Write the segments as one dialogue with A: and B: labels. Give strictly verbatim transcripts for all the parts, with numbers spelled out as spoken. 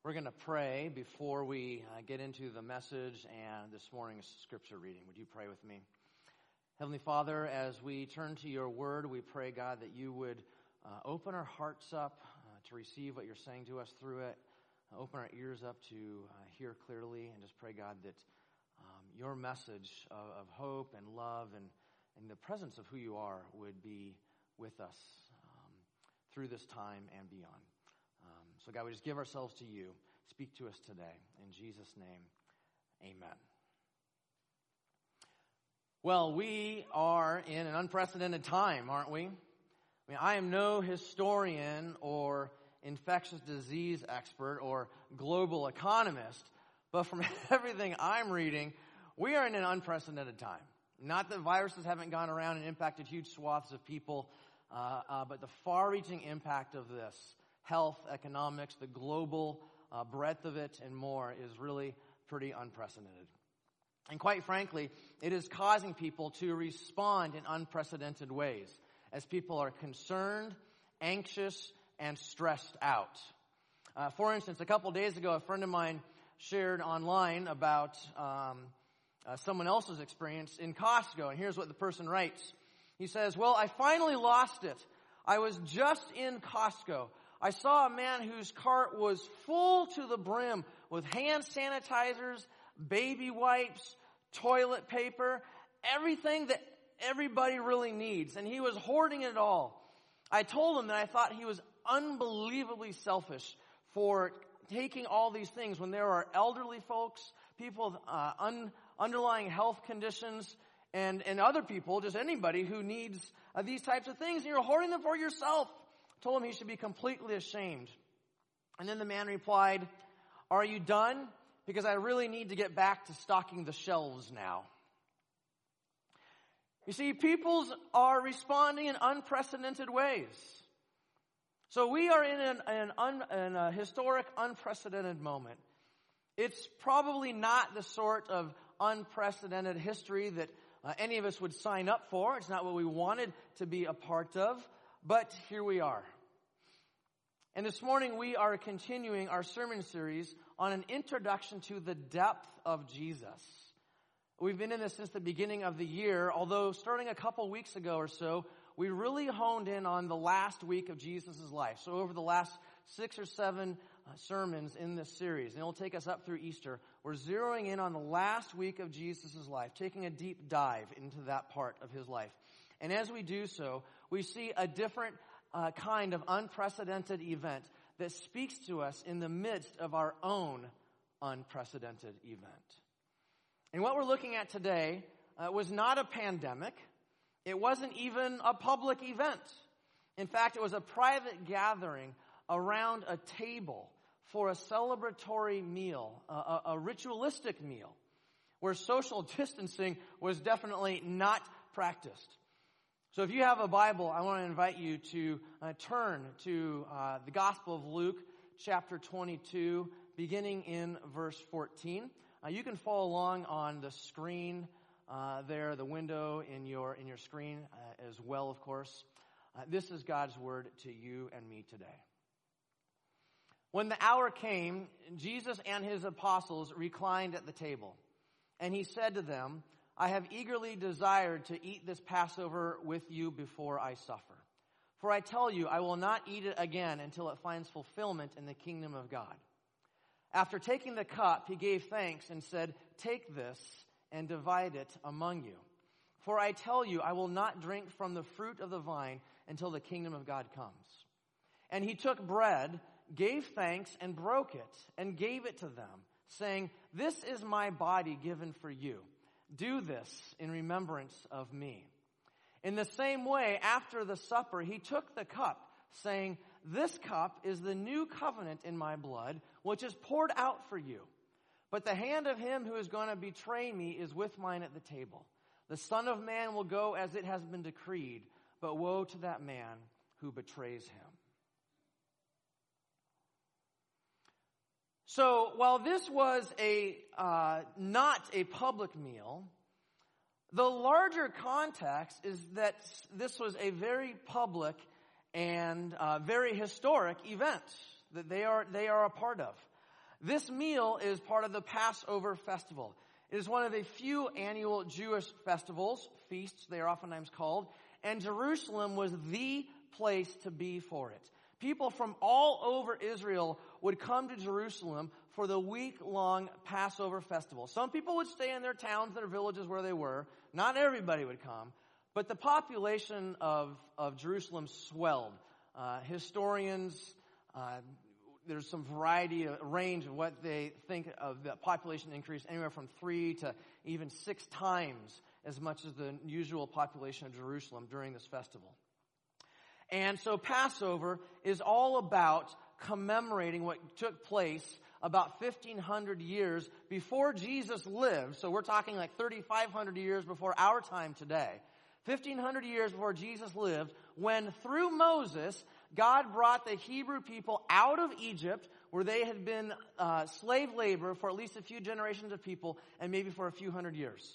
A: We're going to pray before we uh, get into the message and this morning's scripture reading. Would you pray with me? Heavenly Father, as we turn to your word, we pray, God, that you would uh, open our hearts up uh, to receive what you're saying to us through it. Uh, open our ears up to uh, hear clearly, and just pray, God, that um, your message of, of hope and love and, and the presence of who you are would be with us um, through this time and beyond. Um, so, God, we just give ourselves to you. Speak to us today. In Jesus' name, amen. Well, we are in an unprecedented time, aren't we? I mean, I am no historian or infectious disease expert or global economist, but from everything I'm reading, we are in an unprecedented time. Not that viruses haven't gone around and impacted huge swaths of people, uh, uh, but the far-reaching impact of this, health, economics, the global uh, breadth of it, and more is really pretty unprecedented. And quite frankly, it is causing people to respond in unprecedented ways as people are concerned, anxious, and stressed out. Uh, for instance, a couple days ago, a friend of mine shared online about um, uh, someone else's experience in Costco, and here's what the person writes. He says, "Well, I finally lost it. I was just in Costco. I saw a man whose cart was full to the brim with hand sanitizers, baby wipes, toilet paper, everything that everybody really needs. And he was hoarding it all. I told him that I thought he was unbelievably selfish for taking all these things when there are elderly folks, people with uh, un, underlying health conditions, and, and other people, just anybody who needs uh, these types of things, and you're hoarding them for yourself." I told him he should be completely ashamed. And then the man replied, "Are you done? Because I really need to get back to stocking the shelves now." You see, peoples are responding in unprecedented ways. So we are in an, an un, in a historic, unprecedented moment. It's probably not the sort of unprecedented history that uh, any of us would sign up for. It's not what we wanted to be a part of, but here we are. And this morning we are continuing our sermon series on an introduction to the depth of Jesus. We've been in this since the beginning of the year, although starting a couple weeks ago or so, we really honed in on the last week of Jesus' life. So over the last six or seven uh, sermons in this series, and it'll take us up through Easter, we're zeroing in on the last week of Jesus' life, taking a deep dive into that part of his life. And as we do so, we see a different uh, kind of unprecedented event that speaks to us in the midst of our own unprecedented event. And what we're looking at today uh, was not a pandemic. It wasn't even a public event. In fact, it was a private gathering around a table for a celebratory meal, a, a, a ritualistic meal, where social distancing was definitely not practiced. So if you have a Bible, I want to invite you to uh, turn to uh, the Gospel of Luke, chapter twenty-two, beginning in verse fourteen. Uh, you can follow along on the screen uh, there, the window in your in your screen uh, as well, of course. Uh, this is God's word to you and me today. When the hour came, Jesus and his apostles reclined at the table, and he said to them, "I have eagerly desired to eat this Passover with you before I suffer. For I tell you, I will not eat it again until it finds fulfillment in the kingdom of God." After taking the cup, he gave thanks and said, "Take this and divide it among you. For I tell you, I will not drink from the fruit of the vine until the kingdom of God comes." And he took bread, gave thanks, and broke it, and gave it to them, saying, "This is my body given for you. Do this in remembrance of me." In the same way, after the supper, he took the cup, saying, "This cup is the new covenant in my blood, which is poured out for you. But the hand of him who is going to betray me is with mine at the table. The Son of Man will go as it has been decreed, but woe to that man who betrays him." So while this was a uh, not a public meal, the larger context is that this was a very public and uh, very historic event that they are they are a part of. This meal is part of the Passover festival. It is one of a few annual Jewish festivals, feasts they are oftentimes called, and Jerusalem was the place to be for it. People from all over Israel would come to Jerusalem for the week-long Passover festival. Some people would stay in their towns, their villages where they were. Not everybody would come. But the population of, of Jerusalem swelled. Uh, historians, uh, there's some variety, a range of what they think of the population increase, anywhere from three to even six times as much as the usual population of Jerusalem during this festival. And so Passover is all about commemorating what took place about fifteen hundred years before Jesus lived. So we're talking like thirty-five hundred years before our time today. fifteen hundred years before Jesus lived, when through Moses, God brought the Hebrew people out of Egypt, where they had been uh, slave labor for at least a few generations of people, and maybe for a few hundred years.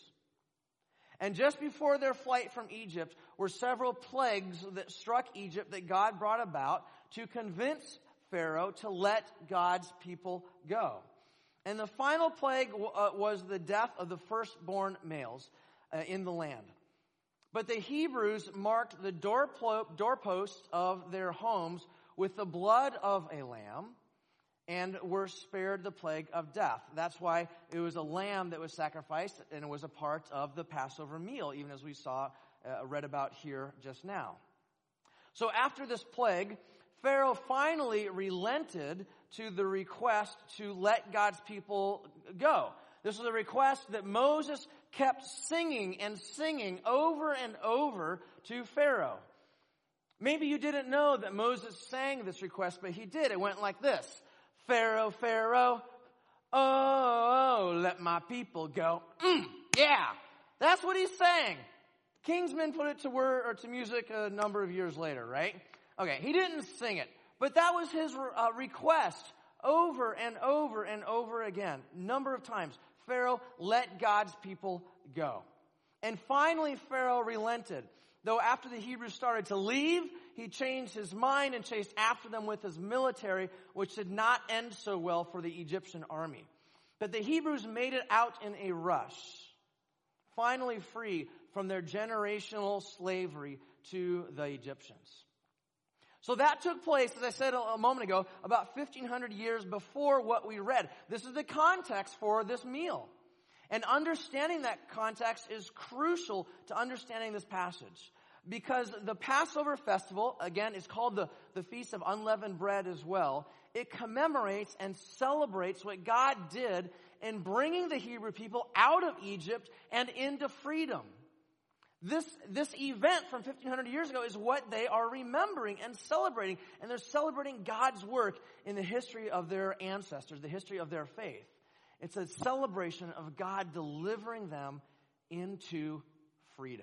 A: And just before their flight from Egypt were several plagues that struck Egypt that God brought about to convince Pharaoh to let God's people go. And the final plague uh, was the death of the firstborn males uh, in the land. But the Hebrews marked the doorplo- doorposts of their homes with the blood of a lamb and were spared the plague of death. That's why it was a lamb that was sacrificed, and it was a part of the Passover meal, even as we saw, uh, read about here just now. So after this plague, Pharaoh finally relented to the request to let God's people go. This was a request that Moses kept singing and singing over and over to Pharaoh. Maybe you didn't know that Moses sang this request, but he did. It went like this. Pharaoh, Pharaoh, oh, let my people go. Mm, yeah, that's what he's saying. Kingsmen put it to word or to music a number of years later, right? Okay, he didn't sing it, but that was his uh, request over and over and over again, number of times. Pharaoh, let God's people go. And finally, Pharaoh relented. Though after the Hebrews started to leave, he changed his mind and chased after them with his military, which did not end so well for the Egyptian army. But the Hebrews made it out in a rush, finally free from their generational slavery to the Egyptians. So that took place, as I said a moment ago, about fifteen hundred years before what we read. This is the context for this meal. And understanding that context is crucial to understanding this passage. Because the Passover festival, again, is called the, the Feast of Unleavened Bread as well. It commemorates and celebrates what God did in bringing the Hebrew people out of Egypt and into freedom. This, this event from fifteen hundred years ago is what they are remembering and celebrating. And they're celebrating God's work in the history of their ancestors, the history of their faith. It's a celebration of God delivering them into freedom.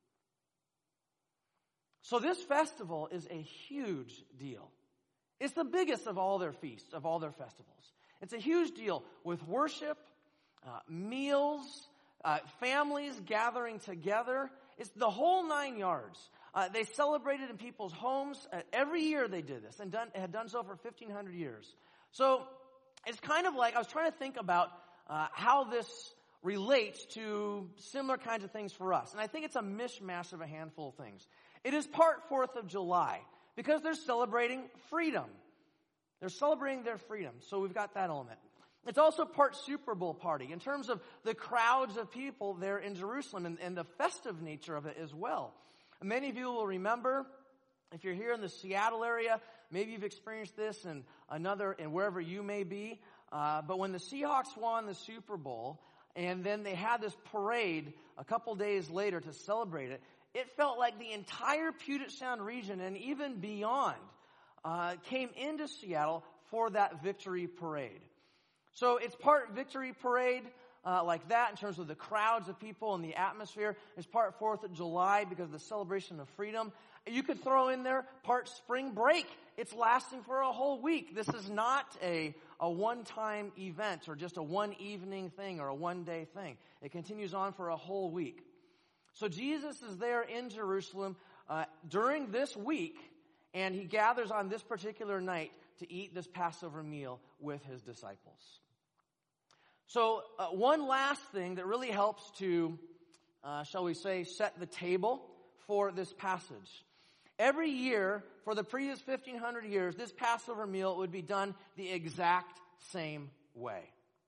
A: So this festival is a huge deal. It's the biggest of all their feasts, of all their festivals. It's a huge deal with worship, uh, meals, uh, families gathering together. It's the whole nine yards. Uh, they celebrated in people's homes. Uh, every year they did this and done, had done so for fifteen hundred years. So it's kind of like, I was trying to think about uh, how this relates to similar kinds of things for us. And I think it's a mishmash of a handful of things. It is part fourth of July because they're celebrating freedom. They're celebrating their freedom. So we've got that element. It's also part Super Bowl party in terms of the crowds of people there in Jerusalem and, and the festive nature of it as well. And many of you will remember, if you're here in the Seattle area, maybe you've experienced this in another, and wherever you may be. Uh, but when the Seahawks won the Super Bowl, and then they had this parade a couple days later to celebrate it, it felt like the entire Puget Sound region and even beyond uh, came into Seattle for that victory parade. So it's part victory parade uh, like that in terms of the crowds of people and the atmosphere. It's part fourth of July because of the celebration of freedom. You could throw in there part spring break. It's lasting for a whole week. This is not a, a one-time event or just a one-evening thing or a one-day thing. It continues on for a whole week. So Jesus is there in Jerusalem uh, during this week, and he gathers on this particular night to eat this Passover meal with his disciples. So uh, one last thing that really helps to, uh, shall we say, set the table for this passage. Every year, for the previous fifteen hundred years, this Passover meal would be done the exact same way.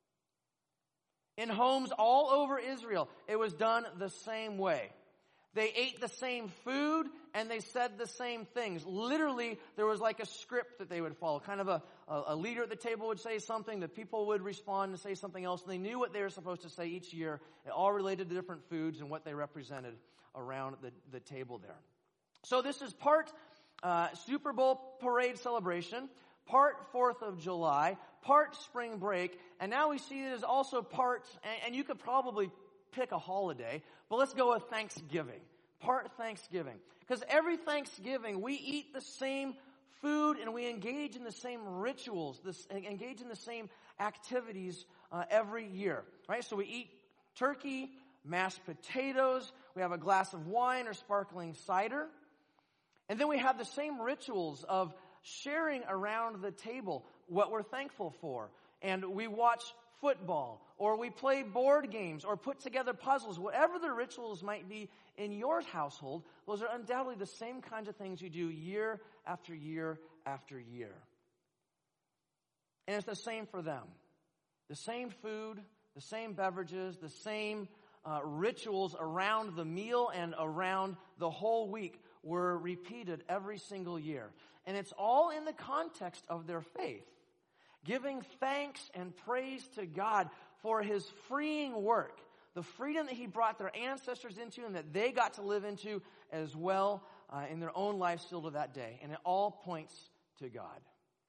A: In homes all over Israel, it was done the same way. They ate the same food and they said the same things. Literally, there was like a script that they would follow. Kind of a, a leader at the table would say something, the people would respond and say something else, and they knew what they were supposed to say each year. It all related to different foods and what they represented around the, the table there. So this is part uh, Super Bowl parade celebration, part fourth of July, part spring break, and now we see it as also part, and, and you could probably pick a holiday, but let's go with Thanksgiving. Part Thanksgiving. Because every Thanksgiving, we eat the same food and we engage in the same rituals, this, engage in the same activities uh, every year. Right? So we eat turkey, mashed potatoes, we have a glass of wine or sparkling cider, and then we have the same rituals of sharing around the table what we're thankful for. And we watch football, or we play board games, or put together puzzles. Whatever the rituals might be in your household, those are undoubtedly the same kinds of things you do year after year after year. And it's the same for them. The same food, the same beverages, the same uh, rituals around the meal and around the whole week were repeated every single year. And it's all in the context of their faith. Giving thanks and praise to God for his freeing work, the freedom that he brought their ancestors into and that they got to live into as well uh, in their own life still to that day. And it all points to God.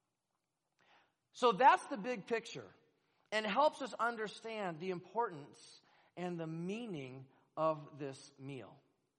A: So that's the big picture and helps us understand the importance and the meaning of this meal.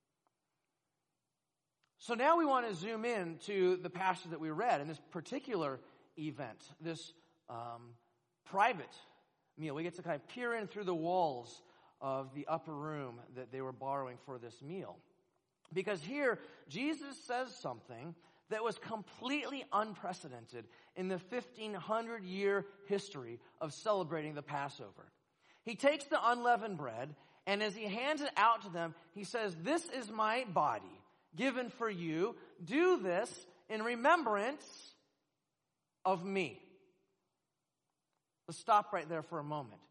A: So now we want to zoom in to the passage that we read in this particular event, this um, private meal. We get to kind of peer in through the walls of the upper room that they were borrowing for this meal. Because here, Jesus says something that was completely unprecedented in the fifteen hundred year history of celebrating the Passover. He takes the unleavened bread, and as he hands it out to them, he says, "This is my body given for you. Do this in remembrance of me." Let's stop right there for a moment.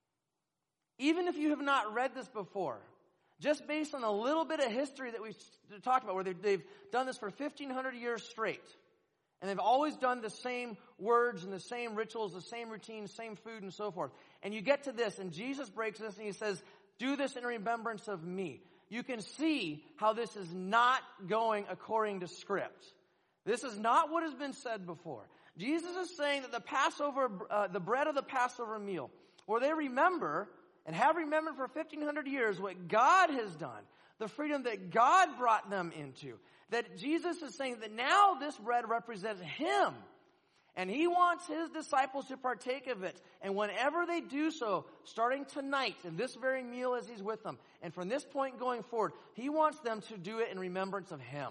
A: Even if you have not read this before, just based on a little bit of history that we've talked about, where they've, they've done this for fifteen hundred years straight, and they've always done the same words and the same rituals, the same routines, same food, and so forth. And you get to this, and Jesus breaks this, and he says, "Do this in remembrance of me." You can see how this is not going according to script. This is not what has been said before. Jesus is saying that the Passover, uh, the bread of the Passover meal, where they remember and have remembered for fifteen hundred years what God has done, the freedom that God brought them into, that Jesus is saying that now this bread represents him, and he wants his disciples to partake of it. And whenever they do so, starting tonight, in this very meal as he's with them, and from this point going forward, he wants them to do it in remembrance of him.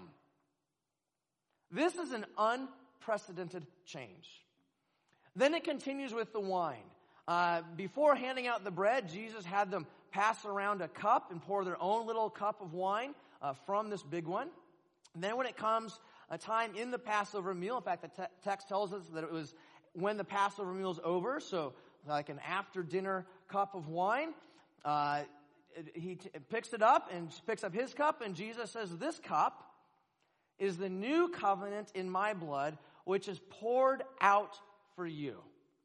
A: This is an unprecedented change. Then it continues with the wine. Uh, before handing out the bread, Jesus had them pass around a cup and pour their own little cup of wine uh, from this big one. And then when it comes a time in the Passover meal, in fact, the te- text tells us that it was when the Passover meal is over, so like an after-dinner cup of wine, uh, he t- picks it up and picks up his cup, and Jesus says, "This cup is the new covenant in my blood, which is poured out for you."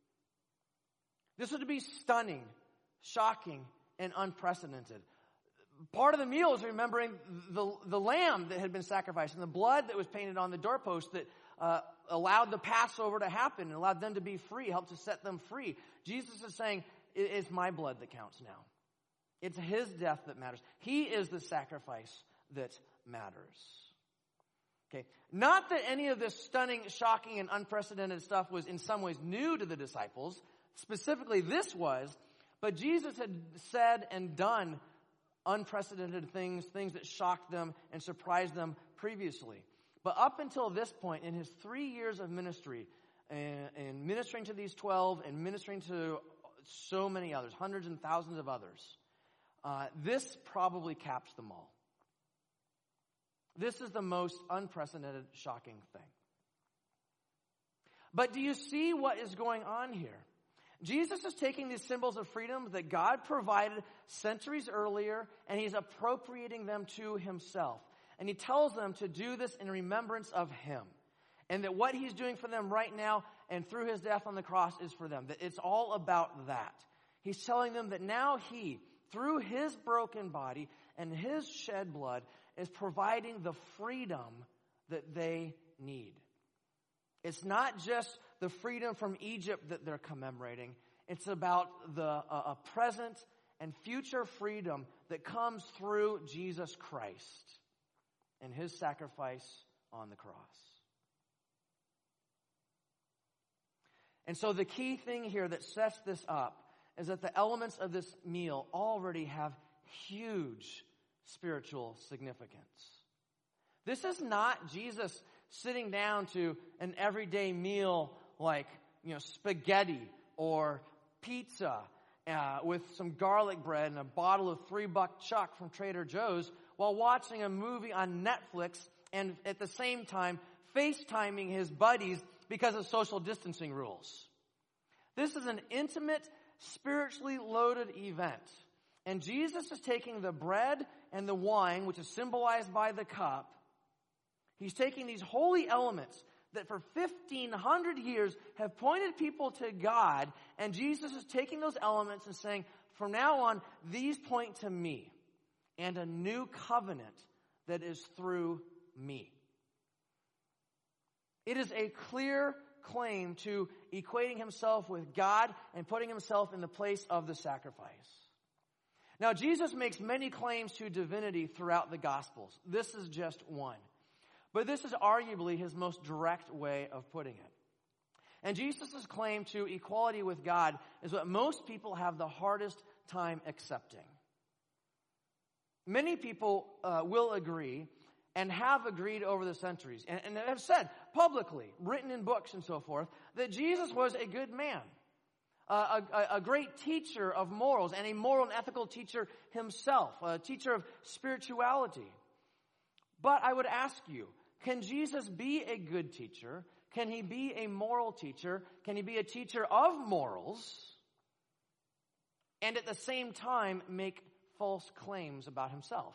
A: This would be stunning, shocking, and unprecedented. Part of the meal is remembering the, the lamb that had been sacrificed and the blood that was painted on the doorpost that uh, allowed the Passover to happen and allowed them to be free, helped to set them free. Jesus is saying, it's my blood that counts now. It's his death that matters. He is the sacrifice that matters. Okay, not that any of this stunning, shocking, and unprecedented stuff was in some ways new to the disciples. Specifically, this was, but Jesus had said and done unprecedented things, things that shocked them and surprised them previously. But up until this point, in his three years of ministry, and, and ministering to these twelve and ministering to so many others, hundreds and thousands of others, uh, this probably caps them all. This is the most unprecedented, shocking thing. But do you see what is going on here? Jesus is taking these symbols of freedom that God provided centuries earlier, and he's appropriating them to himself. And he tells them to do this in remembrance of him. And that what he's doing for them right now and through his death on the cross is for them. That it's all about that. He's telling them that now he, through his broken body and his shed blood, is providing the freedom that they need. It's not just the freedom from Egypt that they're commemorating. It's about the uh, a present and future freedom that comes through Jesus Christ and his sacrifice on the cross. And so the key thing here that sets this up is that the elements of this meal already have huge spiritual significance. This is not Jesus sitting down to an everyday meal like, you know, spaghetti or pizza uh, with some garlic bread and a bottle of three-buck chuck from Trader Joe's while watching a movie on Netflix and at the same time FaceTiming his buddies because of social distancing rules. This is an intimate, spiritually loaded event. And Jesus is taking the bread and the wine, which is symbolized by the cup. He's taking these holy elements that for fifteen hundred years have pointed people to God. And Jesus is taking those elements and saying, from now on, these point to me and a new covenant that is through me. It is a clear claim to equating himself with God and putting himself in the place of the sacrifice. Now, Jesus makes many claims to divinity throughout the Gospels. This is just one. But this is arguably his most direct way of putting it. And Jesus' claim to equality with God is what most people have the hardest time accepting. Many people uh, will agree and have agreed over the centuries and, and have said publicly, written in books and so forth, that Jesus was a good man, uh, a, a great teacher of morals and a moral and ethical teacher himself, a teacher of spirituality. But I would ask you, can Jesus be a good teacher? Can he be a moral teacher? Can he be a teacher of morals and at the same time make false claims about himself?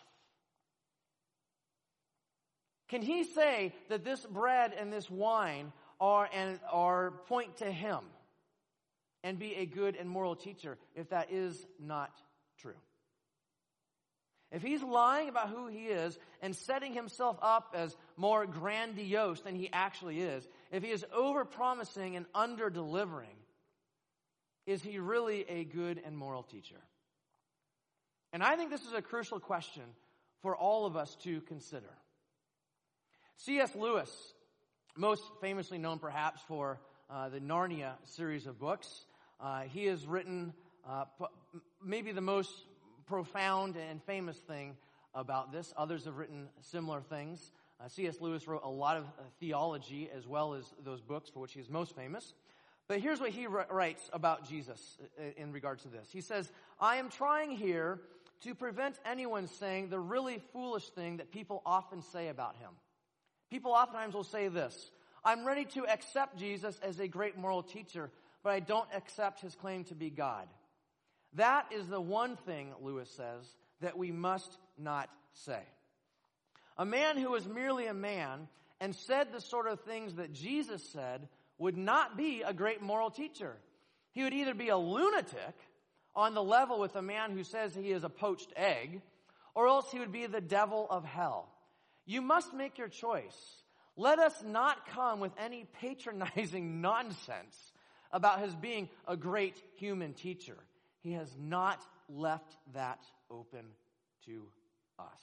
A: Can he say that this bread and this wine are and are point to him and be a good and moral teacher if that is not true? If he's lying about who he is and setting himself up as more grandiose than he actually is, if he is over-promising and under-delivering, is he really a good and moral teacher? And I think this is a crucial question for all of us to consider. C S Lewis, most famously known perhaps for uh, the Narnia series of books, uh, he has written uh, p- maybe the most profound and famous thing about this. Others have written similar things. Uh, C S Lewis wrote a lot of uh, theology as well as those books for which he is most famous. But here's what he r- writes about Jesus in regards to this. He says, I am trying here to prevent anyone saying the really foolish thing that people often say about him. People oftentimes will say this, I'm ready to accept Jesus as a great moral teacher, but I don't accept his claim to be God. That is the one thing, Lewis says, that we must not say. A man who was merely a man and said the sort of things that Jesus said would not be a great moral teacher. He would either be a lunatic on the level with a man who says he is a poached egg, or else he would be the devil of hell. You must make your choice. Let us not come with any patronizing nonsense about his being a great human teacher. He has not left that open to us.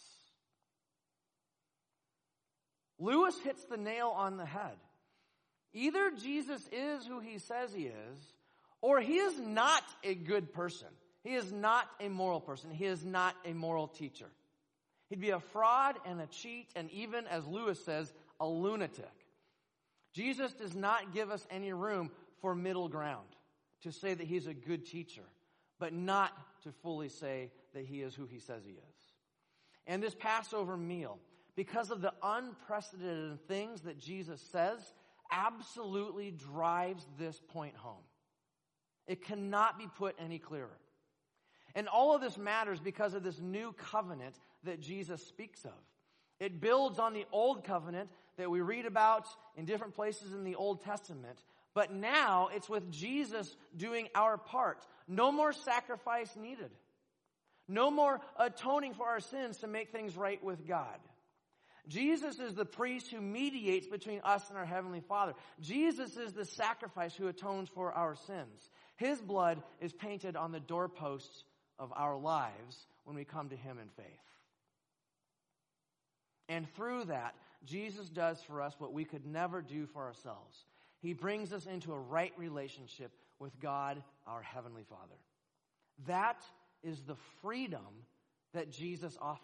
A: Lewis hits the nail on the head. Either Jesus is who he says he is, or he is not a good person. He is not a moral person. He is not a moral teacher. He'd be a fraud and a cheat, and even, as Lewis says, a lunatic. Jesus does not give us any room for middle ground, to say that he's a good teacher, but not to fully say that he is who he says he is. And this Passover meal, because of the unprecedented things that Jesus says, absolutely drives this point home. It cannot be put any clearer. And all of this matters because of this new covenant that Jesus speaks of. It builds on the old covenant that we read about in different places in the Old Testament. But now it's with Jesus doing our part. No more sacrifice needed. No more atoning for our sins to make things right with God. Jesus is the priest who mediates between us and our Heavenly Father. Jesus is the sacrifice who atones for our sins. His blood is painted on the doorposts of our lives when we come to him in faith. And through that, Jesus does for us what we could never do for ourselves. He brings us into a right relationship with God, our Heavenly Father. That is the freedom that Jesus offers.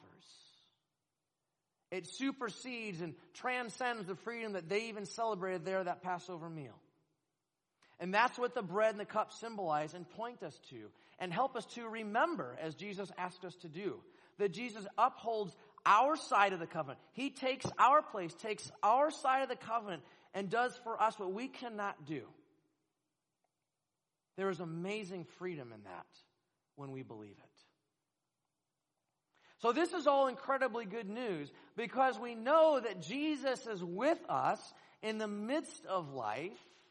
A: It supersedes and transcends the freedom that they even celebrated there at that Passover meal. And that's what the bread and the cup symbolize and point us to and help us to remember, as Jesus asked us to do, that Jesus upholds our side of the covenant. He takes our place, takes our side of the covenant, and does for us what we cannot do. There is amazing freedom in that when we believe it. So this is all incredibly good news because we know that Jesus is with us in the midst of life,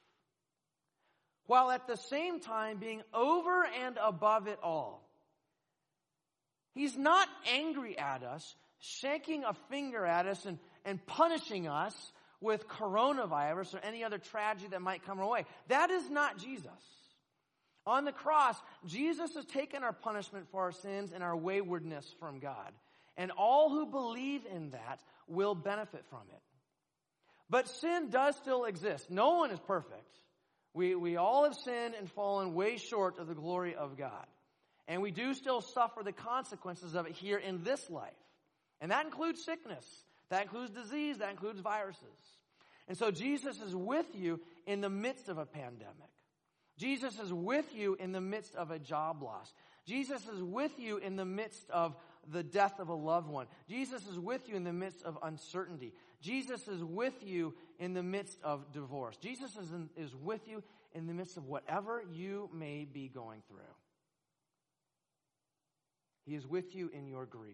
A: while at the same time being over and above it all. He's not angry at us, shaking a finger at us and, and punishing us with coronavirus or any other tragedy that might come our way. That is not Jesus. On the cross, Jesus has taken our punishment for our sins and our waywardness from God. And all who believe in that will benefit from it. But sin does still exist. No one is perfect. We, we all have sinned and fallen way short of the glory of God. And we do still suffer the consequences of it here in this life. And that includes sickness. That includes disease. That includes viruses. And so Jesus is with you in the midst of a pandemic. Jesus is with you in the midst of a job loss. Jesus is with you in the midst of the death of a loved one. Jesus is with you in the midst of uncertainty. Jesus is with you in the midst of divorce. Jesus is, in, is with you in the midst of whatever you may be going through. He is with you in your grief.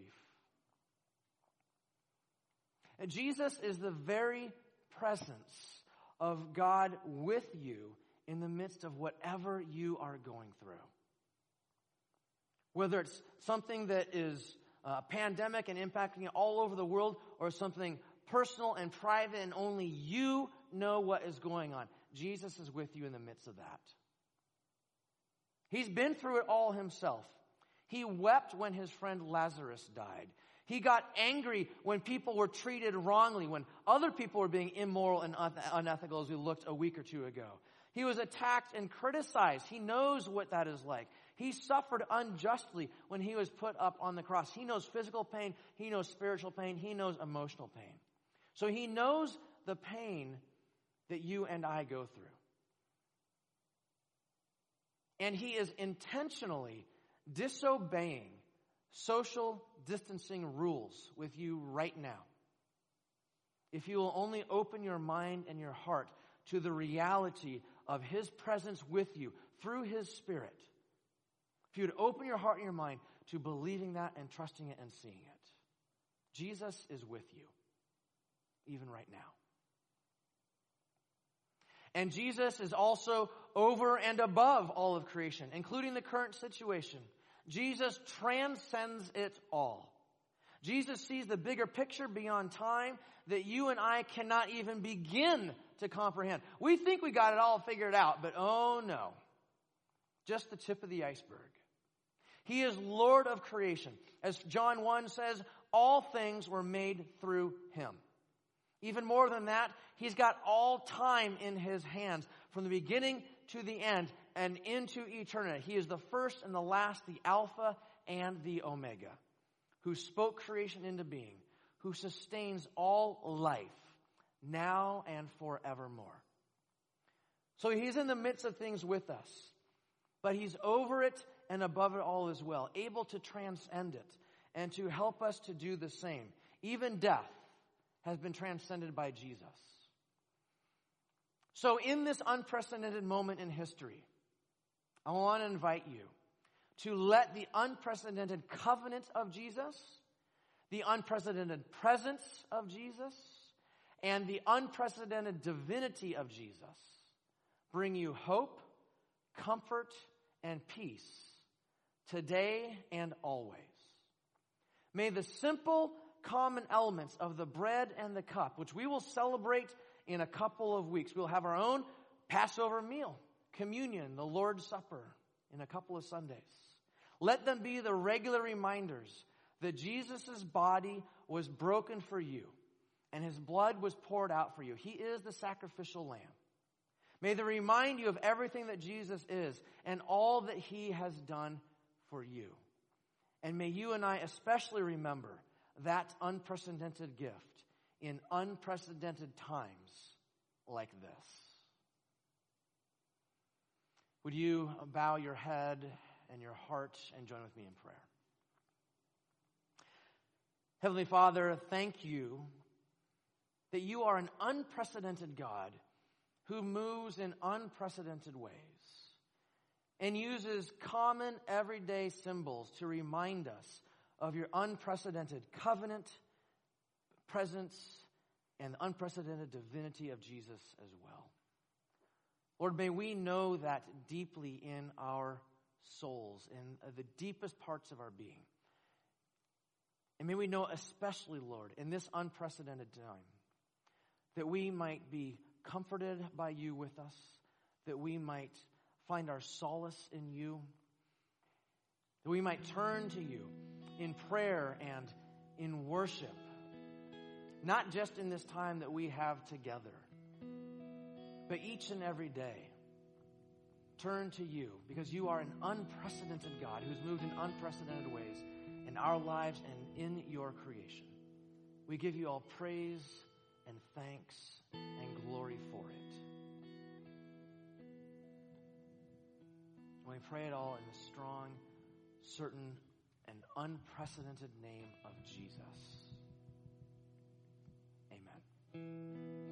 A: And Jesus is the very presence of God with you in the midst of whatever you are going through. Whether it's something that is a pandemic and impacting all over the world, or something personal and private and only you know what is going on, Jesus is with you in the midst of that. He's been through it all himself. He wept when his friend Lazarus died. He got angry when people were treated wrongly, when other people were being immoral and unethical, as we looked a week or two ago. He was attacked and criticized. He knows what that is like. He suffered unjustly when he was put up on the cross. He knows physical pain. He knows spiritual pain. He knows emotional pain. So he knows the pain that you and I go through. And he is intentionally disobeying social distancing rules with you right now. If you will only open your mind and your heart to the reality of his presence with you through his Spirit. If you would open your heart and your mind to believing that and trusting it and seeing it. Jesus is with you, even right now. And Jesus is also over and above all of creation, including the current situation. Jesus transcends it all. Jesus sees the bigger picture beyond time that you and I cannot even begin to comprehend. We think we got it all figured out, but oh no. Just the tip of the iceberg. He is Lord of creation. As John one says, all things were made through him. Even more than that, he's got all time in his hands, from the beginning to the end and into eternity. He is the first and the last, the Alpha and the Omega, who spoke creation into being, who sustains all life, now and forevermore. So he's in the midst of things with us, but he's over it and above it all as well, able to transcend it and to help us to do the same. Even death has been transcended by Jesus. So in this unprecedented moment in history, I want to invite you to let the unprecedented covenant of Jesus, the unprecedented presence of Jesus, and the unprecedented divinity of Jesus bring you hope, comfort, and peace today and always. May the simple common elements of the bread and the cup, which we will celebrate in a couple of weeks. We'll have our own Passover meal, communion, the Lord's Supper in a couple of Sundays. Let them be the regular reminders that Jesus' body was broken for you and his blood was poured out for you. He is the sacrificial lamb. May they remind you of everything that Jesus is and all that he has done for you. And may you and I especially remember that unprecedented gift in unprecedented times like this. Would you bow your head and your heart and join with me in prayer? Heavenly Father, thank you that you are an unprecedented God who moves in unprecedented ways and uses common everyday symbols to remind us of your unprecedented covenant, presence, and the unprecedented divinity of Jesus as well. Lord, may we know that deeply in our souls, in the deepest parts of our being. And may we know especially, Lord, in this unprecedented time, that we might be comforted by you with us, that we might find our solace in you, that we might turn to you in prayer and in worship, not just in this time that we have together, but each and every day. Turn to you because you are an unprecedented God who's moved in unprecedented ways in our lives and in your creation. We give you all praise and thanks and glory for it. We pray it all in the strong, certain, and unprecedented name of Jesus. Amen.